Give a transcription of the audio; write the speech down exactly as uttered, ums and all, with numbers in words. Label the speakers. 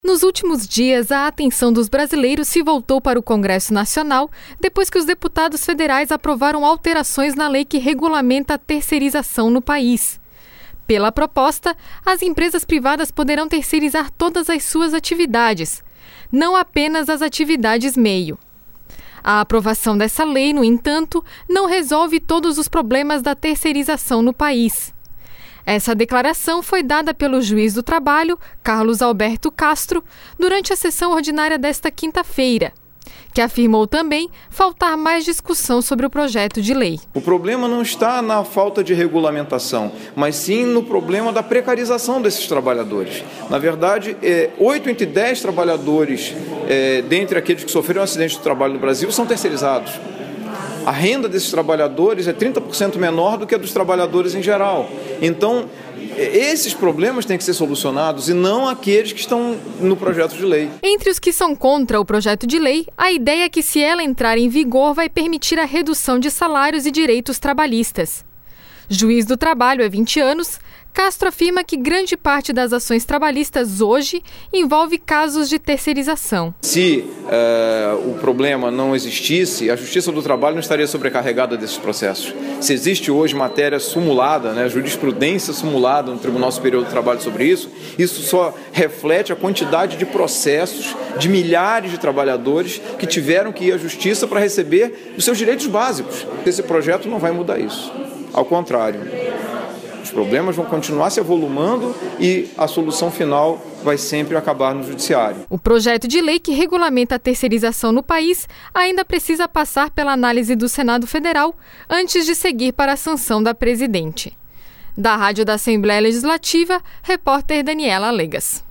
Speaker 1: Nos últimos dias, a atenção dos brasileiros se voltou para o Congresso Nacional depois que os deputados federais aprovaram alterações na lei que regulamenta a terceirização no país. Pela proposta, as empresas privadas poderão terceirizar todas as suas atividades, não apenas as atividades meio. A aprovação dessa lei, no entanto, não resolve todos os problemas da terceirização no país. Essa declaração foi dada pelo juiz do trabalho, Carlos Alberto Castro, durante a sessão ordinária desta quinta-feira, que afirmou também faltar mais discussão sobre o projeto de lei.
Speaker 2: O problema não está na falta de regulamentação, mas sim no problema da precarização desses trabalhadores. Na verdade, é, oito entre dez trabalhadores, é, dentre aqueles que sofreram um acidente de trabalho no Brasil, são terceirizados. A renda desses trabalhadores é trinta por cento menor do que a dos trabalhadores em geral. Então, esses problemas têm que ser solucionados e não aqueles que estão no projeto de lei.
Speaker 1: Entre os que são contra o projeto de lei, a ideia é que, se ela entrar em vigor, vai permitir a redução de salários e direitos trabalhistas. Juiz do trabalho há vinte anos, Castro afirma que grande parte das ações trabalhistas hoje envolve casos de terceirização.
Speaker 2: Se uh, o problema não existisse, a Justiça do Trabalho não estaria sobrecarregada desses processos. Se existe hoje matéria sumulada, né, jurisprudência sumulada no Tribunal Superior do Trabalho sobre isso, isso só reflete a quantidade de processos de milhares de trabalhadores que tiveram que ir à Justiça para receber os seus direitos básicos. Esse projeto não vai mudar isso. Ao contrário, os problemas vão continuar se avolumando e a solução final vai sempre acabar no judiciário.
Speaker 1: O projeto de lei que regulamenta a terceirização no país ainda precisa passar pela análise do Senado Federal antes de seguir para a sanção da presidente. Da Rádio da Assembleia Legislativa, repórter Daniela Legas.